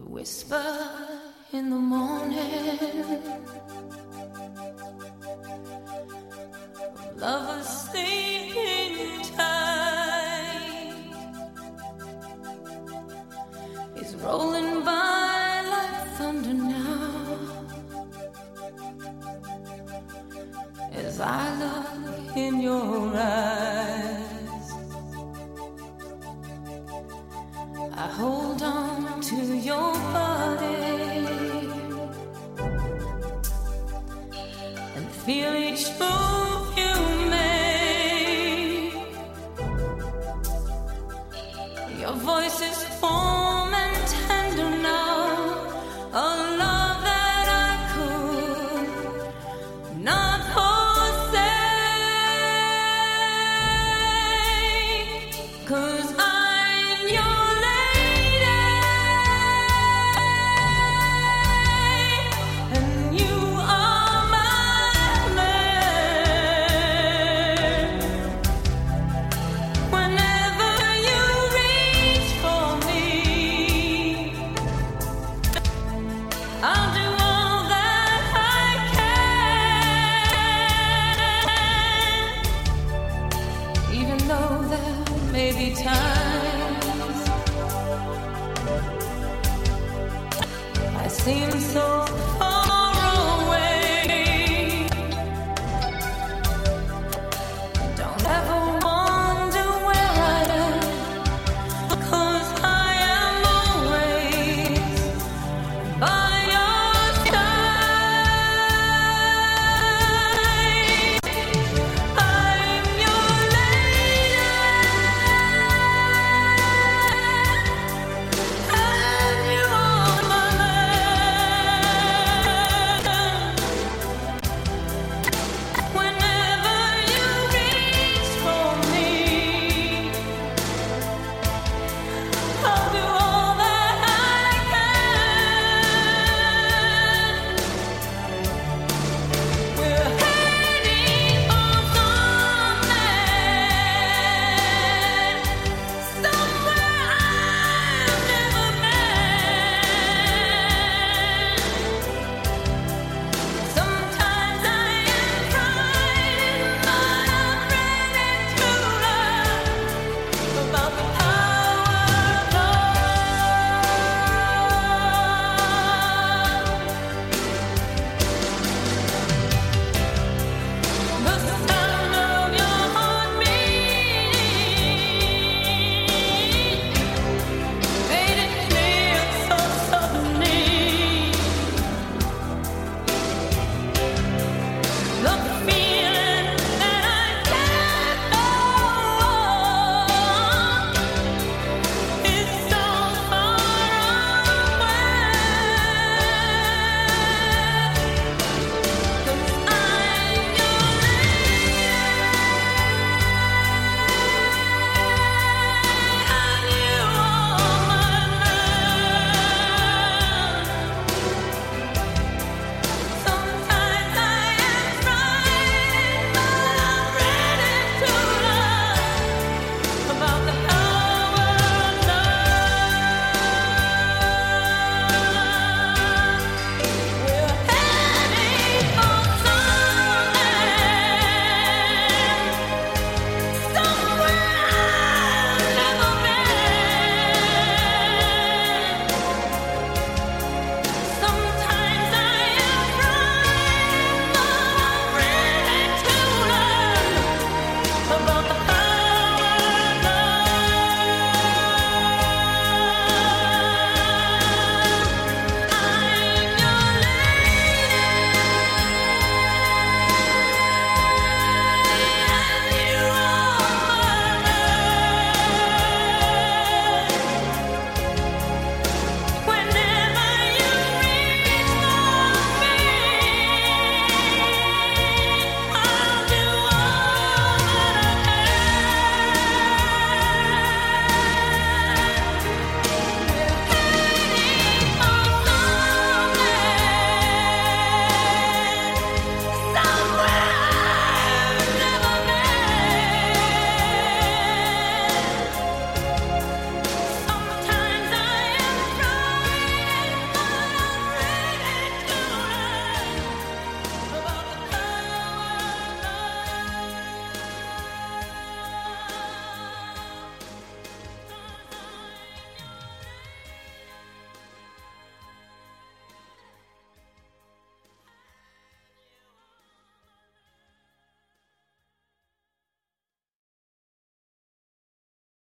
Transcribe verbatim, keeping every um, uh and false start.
whisper in the morning, lovers sleeping tight, is rolling by like thunder now, as I look in your eyes. I hold on to your body and feel each move you make. Your voice is warm and tender now, a love that I could not forsake, 'cause I'm your lady and you are my man. Whenever you reach for me, I'll do all that I can, even though there may be times I seem so